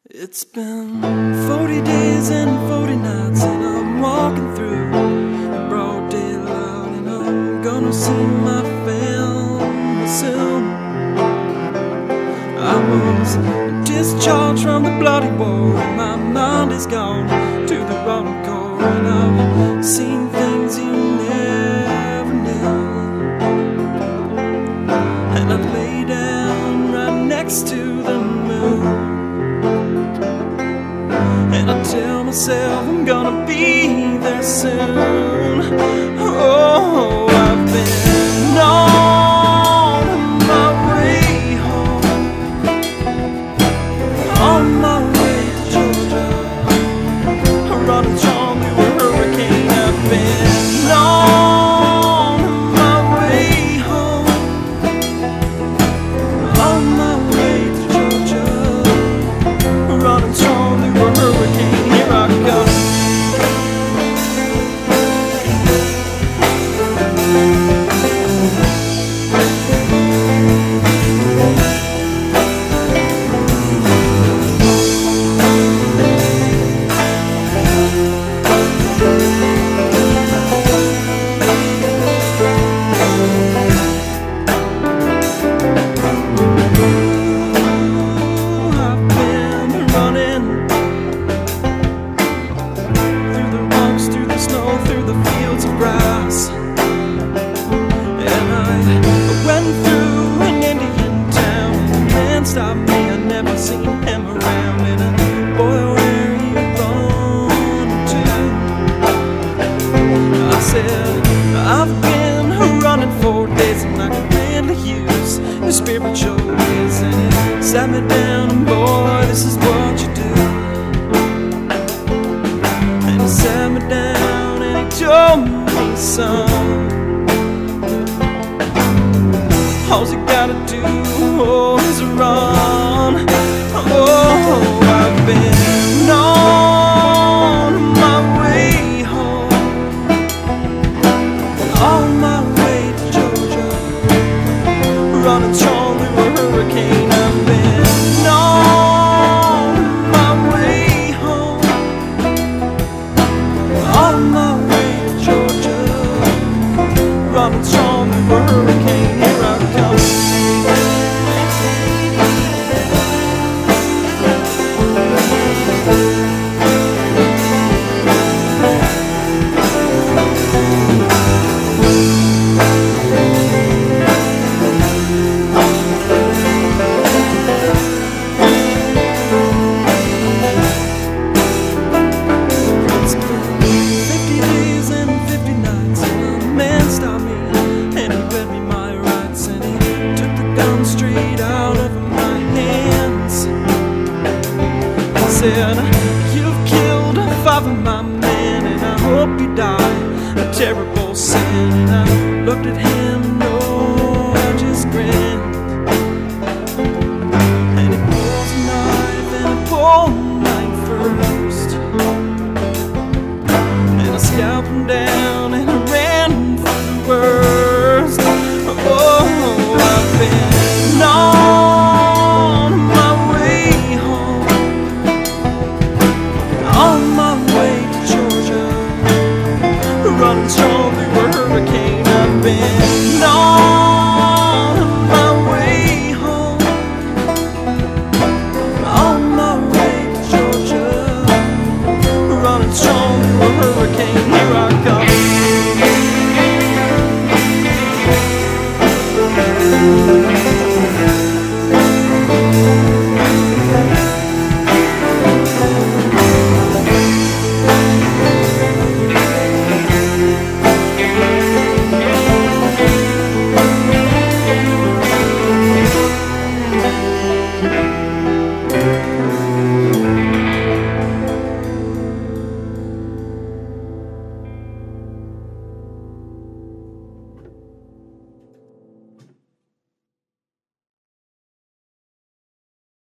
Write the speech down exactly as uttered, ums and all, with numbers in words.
It's been forty days and forty nights, and I'm walking through broad daylight, and I'm gonna see my family soon. I was discharged from the bloody war, and my mind is gone to the bottom core, and I've seen things you never knew. And I lay down right next to the moon, and I tell myself I'm gonna be there soon. Oh, I've been on my way home, on my way to Georgia, running strong through a hurricane. I've been on my way home, on my way to Georgia, running strong through a hurricane. Here I come. Through the fields of grass, and I went through an Indian town, and the man stopped me. I never seen him around, and I, boy, where you going to? I said, I've been running for days, and I could really use your spiritual ways. And he sat me down, and boy, this is what you do. And he sat me down, told me, son, all you gotta do oh, is run. Oh, I've been on my way home, on my way to Georgia, running strong through a hurricane. I've been on my way home, on my way running strong through a hurricane. Here I come. It's been fifty days and fifty nights, and a man stopped me, and he read me my rights, and he took the gun straight out of my hands. He said, you've killed five of my men, and I hope you die a terrible sin. And I looked at him, no, I just grinned. And he pulls a knife, and I pull mine first, and I scalped him down, and I ran through the worst. Oh, I've been on my way home, on my way to Georgia, running strong through a hurricane. I've been on my way home, on my way to Georgia, running strong through a hurricane. Here I come.